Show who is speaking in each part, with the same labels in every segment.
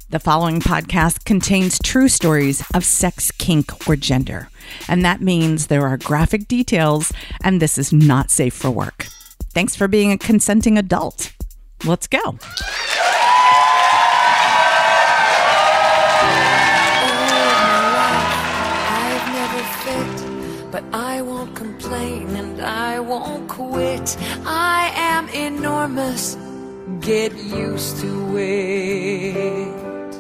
Speaker 1: The following podcast contains true stories of sex, kink, or gender. And that means there are graphic details, and this is not safe for work. Thanks for being a consenting adult. Let's go.
Speaker 2: I've never fit, but I won't complain and I won't quit. I am enormous. Get used to it.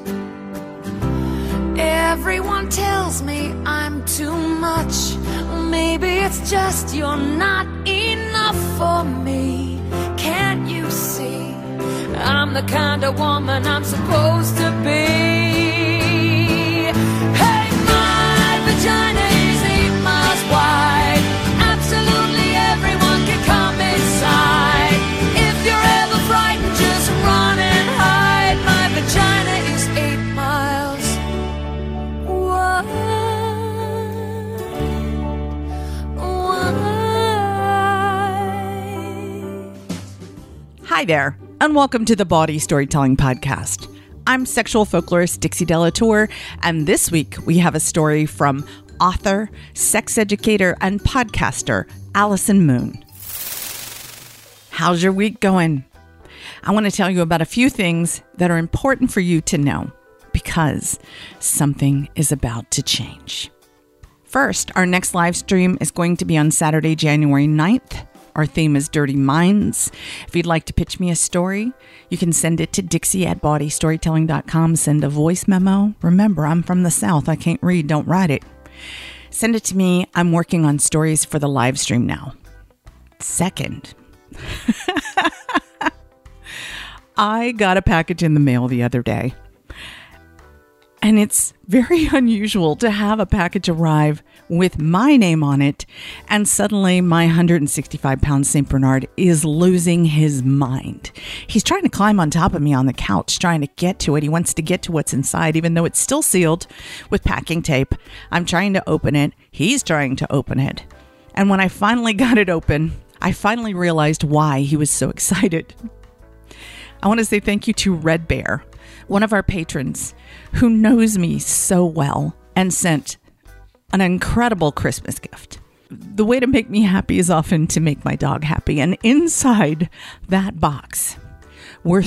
Speaker 2: Everyone tells me I'm too much. Maybe it's just you're not enough for me. Can't you see? I'm the kind of woman I'm supposed to be. Hey, my vagina is 8 miles wide. Absolutely everyone can come inside. If you're ever frightened, just run and hide. My vagina is 8 miles.
Speaker 1: Hi there, and welcome to the Bawdy Storytelling Podcast. I'm sexual folklorist Dixie Delatour, and this week we have a story from author, sex educator, and podcaster Allison Moon. How's your week going? I want to tell you about a few things that are important for you to know, because something is about to change. First, our next live stream is going to be on Saturday, January 9th. Our theme is Dirty Minds. If you'd like to pitch me a story, you can send it to Dixie@bawdystorytelling.com. Send a voice memo. Remember, I'm from the South. I can't read. Don't write it. Send it to me. I'm working on stories for the live stream now. Second, I got a package in the mail the other day. And it's very unusual to have a package arrive with my name on it, and suddenly my 165-pound St. Bernard is losing his mind. He's trying to climb on top of me on the couch, trying to get to it. He wants to get to what's inside, even though it's still sealed with packing tape. I'm trying to open it. He's trying to open it. And when I finally got it open, I finally realized why he was so excited. I want to say thank you to Red Bear, one of our patrons who knows me so well and sent an incredible Christmas gift. The way to make me happy is often to make my dog happy. And inside that box were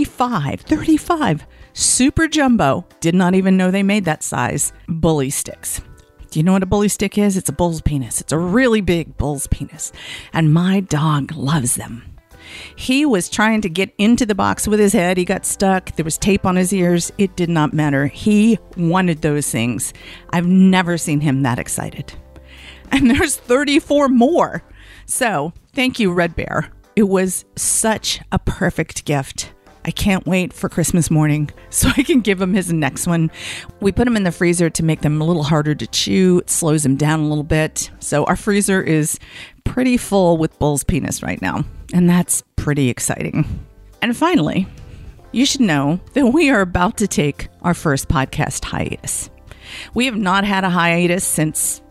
Speaker 1: 35 super jumbo, did not even know they made that size, bully sticks. Do you know what a bully stick is? It's a bull's penis. It's a really big bull's penis. And my dog loves them. He was trying to get into the box with his head. He got stuck. There was tape on his ears. It did not matter. He wanted those things. I've never seen him that excited. And there's 34 more. So thank you, Red Bear. It was such a perfect gift. I can't wait for Christmas morning so I can give him his next one. We put them in the freezer to make them a little harder to chew. It slows him down a little bit. So our freezer is pretty full with bull's penis right now. And that's pretty exciting. And finally, you should know that we are about to take our first podcast hiatus. We have not had a hiatus since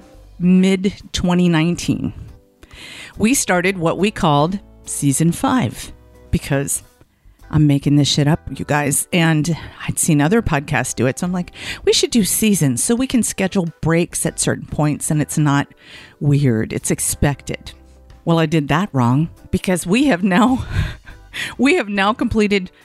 Speaker 1: mid-2019. We started what we called Season 5 because I'm making this shit up, you guys, and I'd seen other podcasts do it. So I'm like, we should do seasons so we can schedule breaks at certain points and it's not weird. It's expected. Well, I did that wrong because we have now completed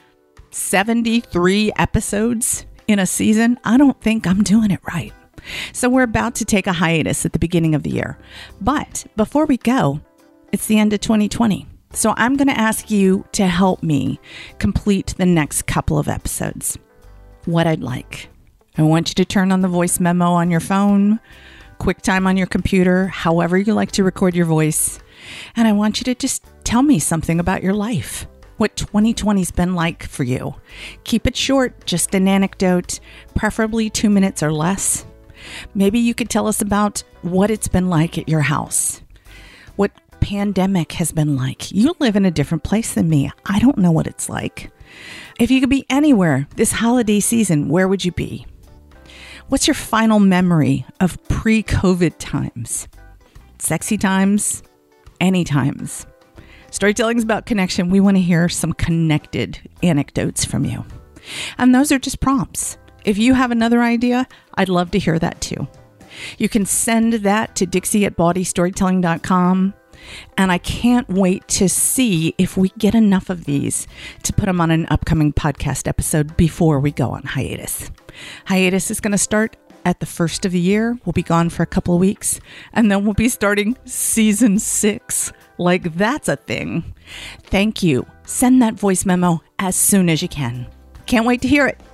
Speaker 1: 73 episodes in a season. I don't think I'm doing it right. So we're about to take a hiatus at the beginning of the year. But before we go, it's the end of 2020. So I'm going to ask you to help me complete the next couple of episodes. What I'd like. I want you to turn on the voice memo on your phone, QuickTime on your computer, however you like to record your voice. And I want you to just tell me something about your life. What 2020's been like for you. Keep it short, just an anecdote, preferably 2 minutes or less. Maybe you could tell us about what it's been like at your house. What pandemic has been like. You live in a different place than me. I don't know what it's like. If you could be anywhere this holiday season, where would you be? What's your final memory of pre-COVID times? Sexy times? Any times? Storytelling is about connection. We want to hear some connected anecdotes from you. And those are just prompts. If you have another idea, I'd love to hear that too. You can send that to Dixie@bodystorytelling.com. And I can't wait to see if we get enough of these to put them on an upcoming podcast episode before we go on hiatus. Hiatus is going to start at the first of the year. We'll be gone for a couple of weeks, and then we'll be starting season 6. Like that's a thing. Thank you. Send that voice memo as soon as you can. Can't wait to hear it.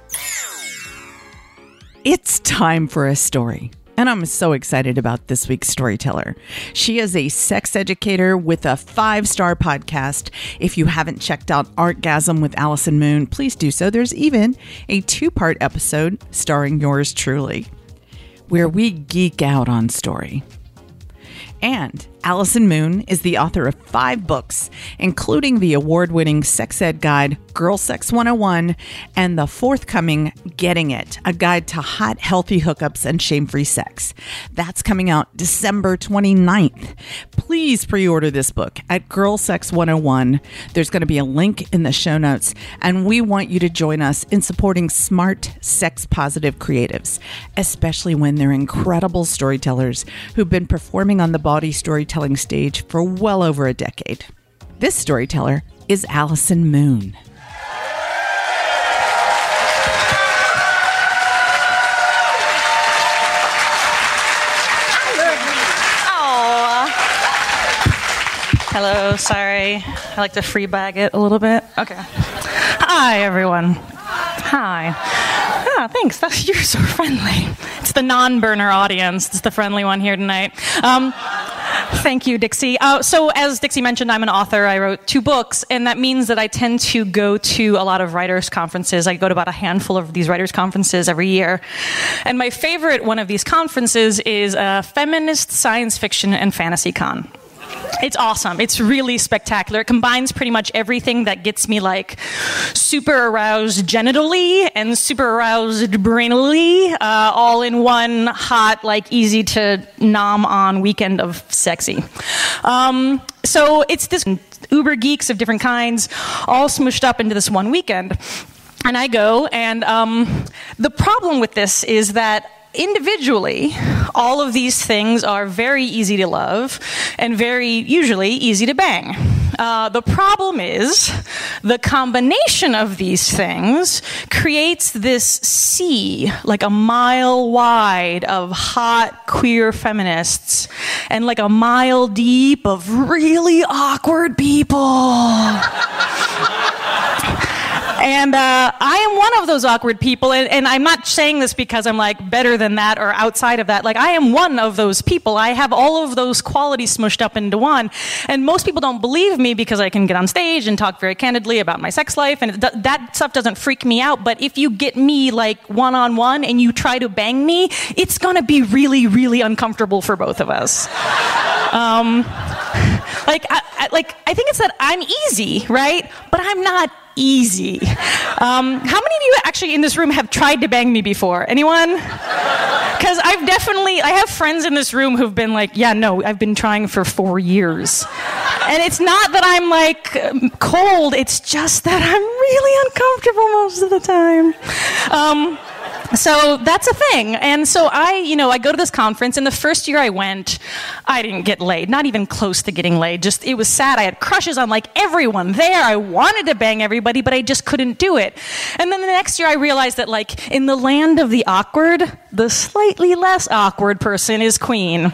Speaker 1: It's time for a story. And I'm so excited about this week's storyteller. She is a sex educator with a 5-star podcast. If you haven't checked out Artgasm with Allison Moon, please do so. There's even a 2-part episode starring yours truly, where we geek out on story. And Allison Moon is the author of 5 books, including the award-winning sex ed guide, Girl Sex 101, and the forthcoming Getting It, a guide to hot, healthy hookups and shame-free sex. That's coming out December 29th. Please pre-order this book at Girl Sex 101. There's going to be a link in the show notes, and we want you to join us in supporting smart, sex-positive creatives, especially when they're incredible storytellers who've been performing on the body storytelling stage for well over a decade. This storyteller is Allison Moon.
Speaker 3: Hello, sorry. I like to free bag it a little bit. Okay. Hi, everyone. Hi. Thanks. You're so friendly. It's the non-burner audience. It's the friendly one here tonight. Thank you, Dixie. So as Dixie mentioned, I'm an author. I wrote 2 books, and that means that I tend to go to a lot of writers' conferences. I go to about a handful of these writers' conferences every year. And my favorite one of these conferences is Feminist Science Fiction and Fantasy Con. It's awesome. It's really spectacular. It combines pretty much everything that gets me like super aroused genitally and super aroused brainily, all in one hot, like easy to nom on weekend of sexy. So it's this uber geeks of different kinds, all smushed up into this one weekend. And I go, and the problem with this is that individually, all of these things are very easy to love and very usually easy to bang. The problem is the combination of these things creates this sea, like a mile wide of hot queer feminists and like a mile deep of really awkward people. And I am one of those awkward people, and I'm not saying this because I'm like better than that or outside of that. Like, I am one of those people. I have all of those qualities smushed up into one. And most people don't believe me because I can get on stage and talk very candidly about my sex life, and that stuff doesn't freak me out. But if you get me like one-on-one and you try to bang me, it's gonna be really, really uncomfortable for both of us. I think it's that I'm easy, right? But I'm not easy. How many of you actually in this room have tried to bang me before? Anyone? Because I have friends in this room who've been like, yeah, no, I've been trying for 4 years. And it's not that I'm like cold, it's just that I'm really uncomfortable most of the time. So that's a thing. And so I go to this conference, and the first year I went, I didn't get laid, not even close to getting laid. Just, it was sad. I had crushes on like everyone there. I wanted to bang everybody, but I just couldn't do it. And then the next year I realized that like in the land of the awkward, the slightly less awkward person is queen.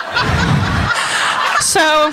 Speaker 3: So,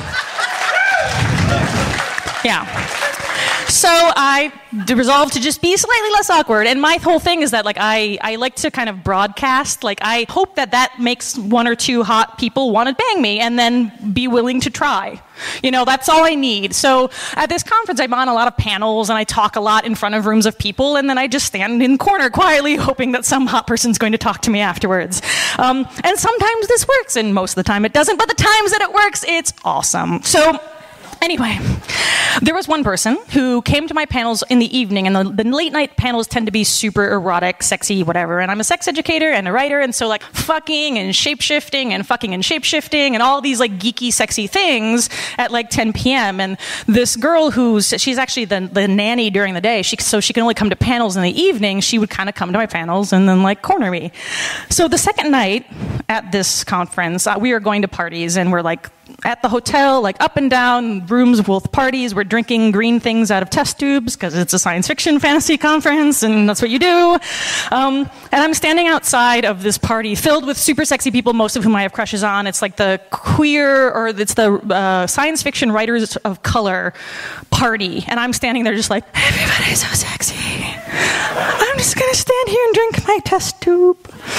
Speaker 3: yeah. So I resolved to just be slightly less awkward. And my whole thing is that like I like to kind of broadcast. Like I hope that makes 1 or 2 hot people want to bang me and then be willing to try. You know, that's all I need. So at this conference, I'm on a lot of panels and I talk a lot in front of rooms of people, and then I just stand in the corner quietly hoping that some hot person's going to talk to me afterwards. And sometimes this works, and most of the time it doesn't, but the times that it works, it's awesome. So Anyway, there was one person who came to my panels in the evening, and the late night panels tend to be super erotic, sexy, whatever. And I'm a sex educator and a writer, and so like fucking and shapeshifting and all these like geeky, sexy things at like 10 p.m. And this girl she's actually the nanny during the day, so she can only come to panels in the evening. She would kind of come to my panels and then like corner me. So the second night at this conference, we are going to parties, and we're like at the hotel, like up and down rooms with parties. We're drinking green things out of test tubes because it's a science fiction fantasy conference, and that's what you do. And I'm standing outside of this party filled with super sexy people, most of whom I have crushes on. It's like the queer, or it's the science fiction writers of color party. And I'm standing there just like, everybody's so sexy. I'm just going to stand here and drink my test tube.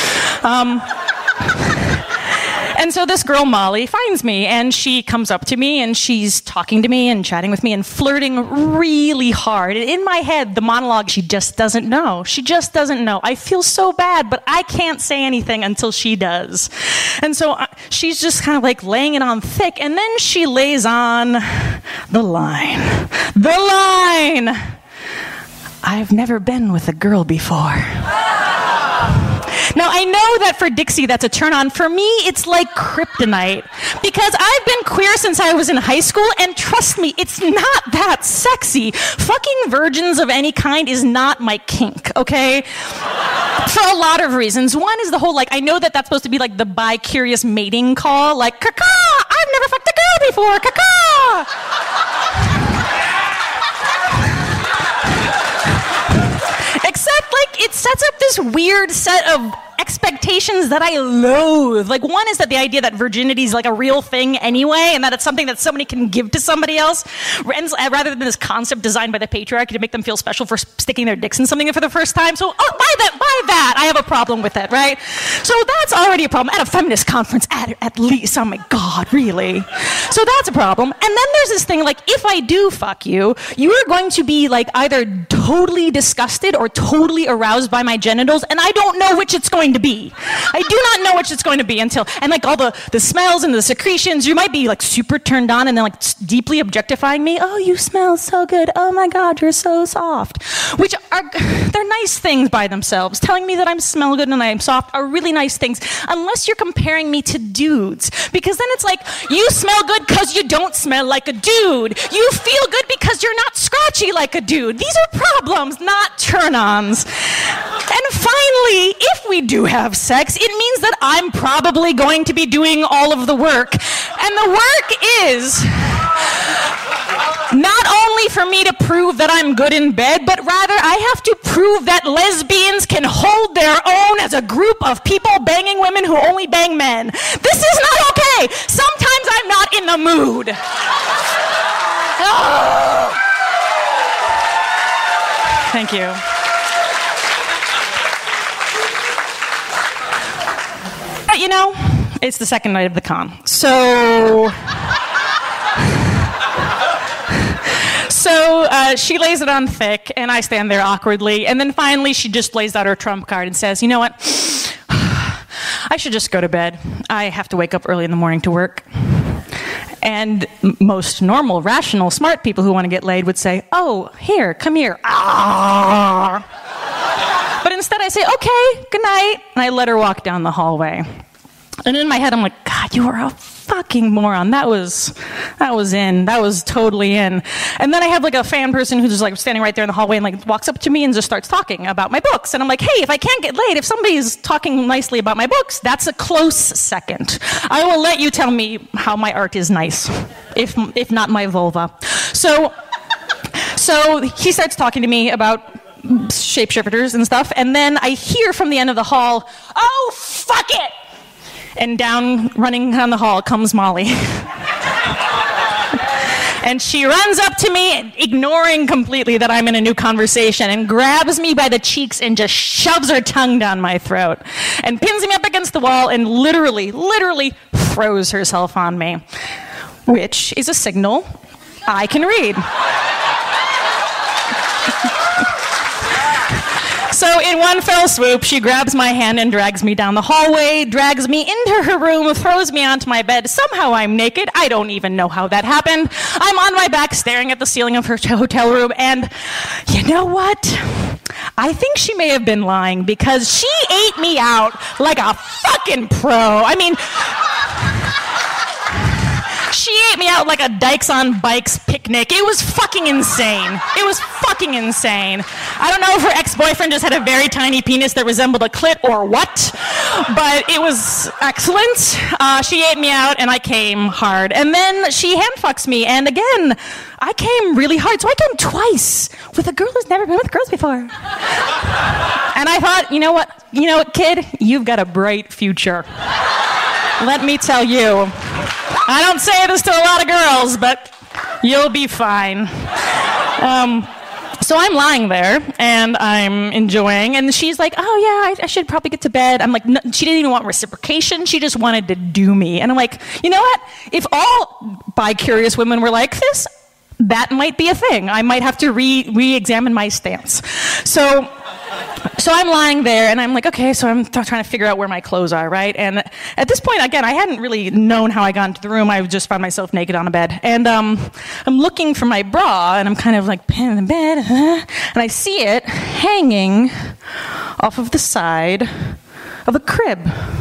Speaker 3: And so this girl, Molly, finds me, and she comes up to me, and she's talking to me and chatting with me and flirting really hard. And in my head, the monologue, she just doesn't know. She just doesn't know. I feel so bad, but I can't say anything until she does. And so she's just kind of like laying it on thick, and then she lays on the line. The line! I've never been with a girl before. Now, I know that for Dixie, that's a turn on. For me, it's like kryptonite. Because I've been queer since I was in high school, and trust me, it's not that sexy. Fucking virgins of any kind is not my kink, okay? For a lot of reasons. One is the whole, like, I know that that's supposed to be like the bi-curious mating call, like, caca, I've never fucked a girl before, caca! Except, like, it sets up this weird set of expectations that I loathe. Like, one is that the idea that virginity is like a real thing anyway, and that it's something that somebody can give to somebody else, rather than this concept designed by the patriarchy to make them feel special for sticking their dicks in something for the first time. So, by that, I have a problem with it, right? So that's already a problem. At a feminist conference, at least. Oh my God, really? So that's a problem. And then there's this thing, like, if I do fuck you, you are going to be, like, either totally disgusted or totally aroused by my genitals, and I don't know which it's going to be. I do not know which it's going to be until, and like all the smells and the secretions, you might be like super turned on and then like deeply objectifying me. Oh, you smell so good. Oh my God, you're so soft. Which they're nice things by themselves. Telling me that I smell good and I am soft are really nice things, unless you're comparing me to dudes. Because then it's like, you smell good because you don't smell like a dude. You feel good because you're not scratchy like a dude. These are problems, not turn-ons. And finally, if we do have sex, it means that I'm probably going to be doing all of the work. And the work is not only for me to prove that I'm good in bed, but rather I have to prove that lesbians can hold their own as a group of people banging women who only bang men. This is not okay. Sometimes I'm not in the mood. Oh. Thank you. You know, it's the second night of the con. So she lays it on thick, and I stand there awkwardly. And then finally, she just lays out her trump card and says, you know what? I should just go to bed. I have to wake up early in the morning to work. And most normal, rational, smart people who want to get laid would say, oh, here, come here. Ah. But instead I say, okay, good night. And I let her walk down the hallway. And in my head, I'm like, God, you are a fucking moron. That was in. That was totally in. And then I have like a fan person who's just like standing right there in the hallway and like walks up to me and just starts talking about my books. And I'm like, hey, if I can't get laid, if somebody's talking nicely about my books, that's a close second. I will let you tell me how my art is nice, if not my vulva. So he starts talking to me about shapeshifters and stuff, and then I hear from the end of the hall, oh, fuck it! And running down the hall comes Molly. And she runs up to me, ignoring completely that I'm in a new conversation, and grabs me by the cheeks and just shoves her tongue down my throat, and pins me up against the wall and literally throws herself on me, which is a signal I can read. So in one fell swoop, she grabs my hand and drags me down the hallway, drags me into her room, throws me onto my bed. Somehow I'm naked. I don't even know how that happened. I'm on my back staring at the ceiling of her hotel room, and you know what? I think she may have been lying because she ate me out like a fucking pro. I mean, she ate me out like a Dykes on Bikes picnic. It was fucking insane. It was fucking insane. I don't know if her ex-boyfriend just had a very tiny penis that resembled a clit or what, but it was excellent. She ate me out and I came hard. And then she hand-fucks me, and again, I came really hard. So I came twice with a girl who's never been with girls before. And I thought, you know what, kid? You've got a bright future. Let me tell you. I don't say this to a lot of girls, but you'll be fine. So I'm lying there, and I'm enjoying, and she's like, oh, yeah, I should probably get to bed. I'm like, no, she didn't even want reciprocation. She just wanted to do me. And I'm like, you know what? If all bi-curious women were like this, that might be a thing. I might have to re-examine my stance. So I'm lying there, and I'm like, okay, so I'm trying to figure out where my clothes are, right? And at this point, again, I hadn't really known how I got into the room. I just found myself naked on a bed. And I'm looking for my bra, and I'm kind of like pinned in the bed, and I see it hanging off of the side of a crib.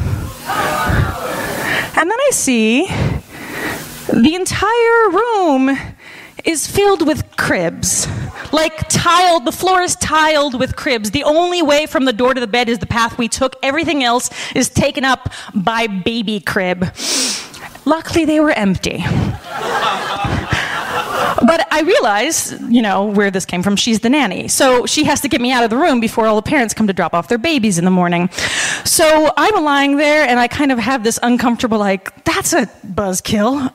Speaker 3: And then I see the entire room is filled with cribs. Like tiled, the floor is tiled with cribs. The only way from the door to the bed is the path we took. Everything else is taken up by baby crib. Luckily, they were empty. But I realize, where this came from. She's the nanny. So she has to get me out of the room before all the parents come to drop off their babies in the morning. So I'm lying there, and I kind of have this uncomfortable, that's a buzzkill.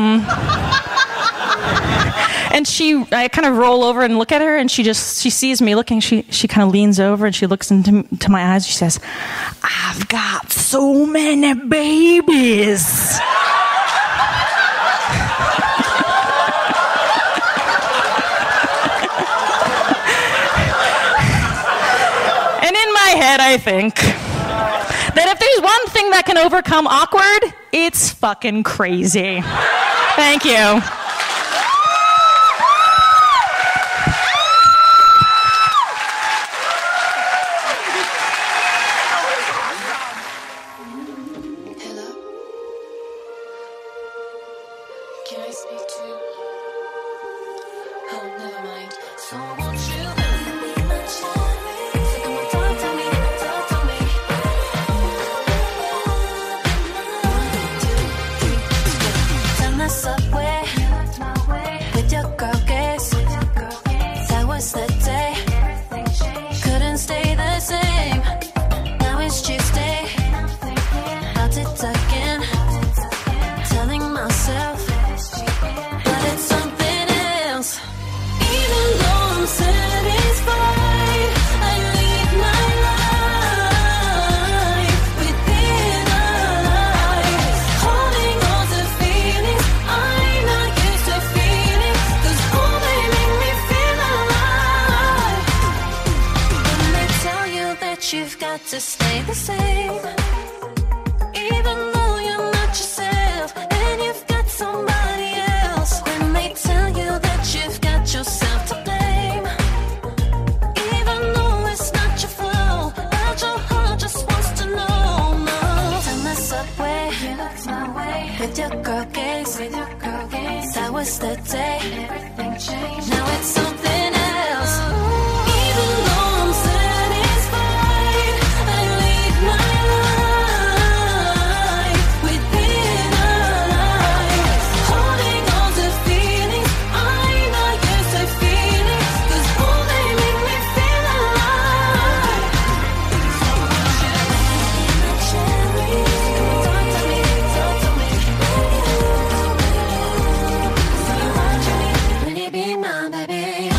Speaker 3: And I kind of roll over and look at her, and she sees me looking. She kind of leans over and she looks into my eyes. She says, "I've got so many babies." And in my head, I think that if there's one thing that can overcome awkward, it's fucking crazy. Thank you.
Speaker 2: Can I speak to you? Oh, never mind. So won't you be my cherry? So come on, talk to me, talk to me. 1, 2, 3, 4. Down the subway with your girl gaze. That was the day. Couldn't stay the same. Now it's Tuesday. About to tuck in. Telling myself. But it's something else. Even though I'm satisfied, I live my life within a lie. Holding on to feelings I'm not used to feeling, 'cause all they make me feel alive. When they tell you that you've got to stay the same, even though you're not yourself and you've got somebody else. When they tell you that you've got yourself to blame, even though it's not your fault, but your heart just wants to know. No. Down the subway, you looked my way with your girl gaze. That was the day. Everything changed. Now it's something else. Even though I'm satisfied, I live my life within a lie. Holding on to feelings I'm not used to feeling, 'cause all they make me feel alive. So won't you be my cherry? Talk to me, talk to me. So you want me? Will you be my baby?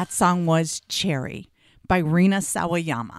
Speaker 1: That song was Cherry by Rina Sawayama.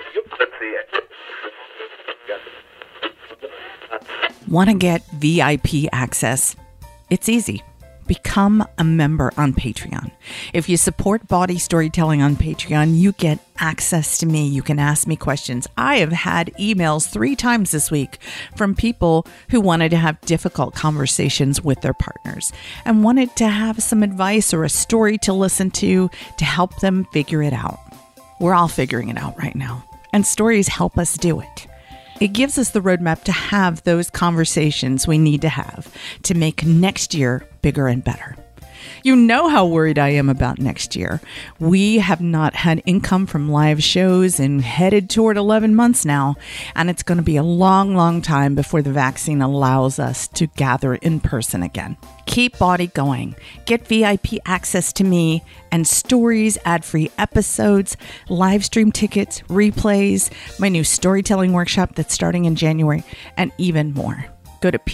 Speaker 1: Want to get VIP access? It's easy. Become a member on Patreon. If you support Body Storytelling on Patreon, you get access to me. You can ask me questions. I have had emails 3 times this week from people who wanted to have difficult conversations with their partners and wanted to have some advice or a story to listen to help them figure it out. We're all figuring it out right now, and stories help us do it. It gives us the roadmap to have those conversations we need to have to make next year bigger and better. You know how worried I am about next year. We have not had income from live shows and headed toward 11 months now, and it's going to be a long, long time before the vaccine allows us to gather in person again. Keep Body going. Get VIP access to me and stories, ad-free episodes, live stream tickets, replays, my new storytelling workshop that's starting in January, and even more. Go to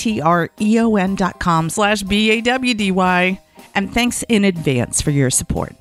Speaker 1: patreon.com/BAWDY. And thanks in advance for your support.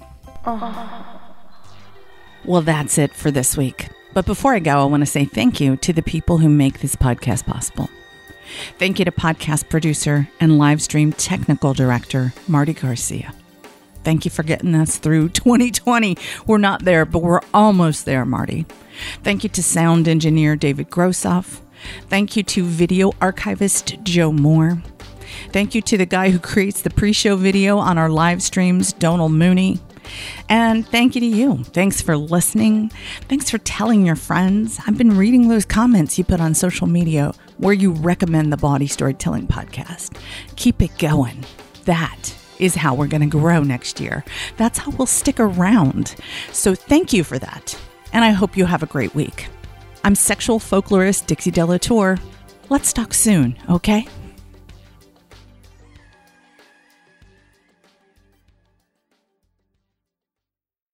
Speaker 1: Well, that's it for this week. But before I go, I want to say thank you to the people who make this podcast possible. Thank you to podcast producer and live stream technical director, Marty Garcia. Thank you for getting us through 2020. We're not there, but we're almost there, Marty. Thank you to sound engineer, David Grossoff. Thank you to video archivist, Joe Moore. Thank you to the guy who creates the pre-show video on our live streams, Donald Mooney. And thank you to you. Thanks for listening. Thanks for telling your friends. I've been reading those comments you put on social media where you recommend the Body Storytelling podcast. Keep it going. That is how we're going to grow next year. That's how we'll stick around. So thank you for that. And I hope you have a great week. I'm sexual folklorist Dixie Delatour. Let's talk soon, okay?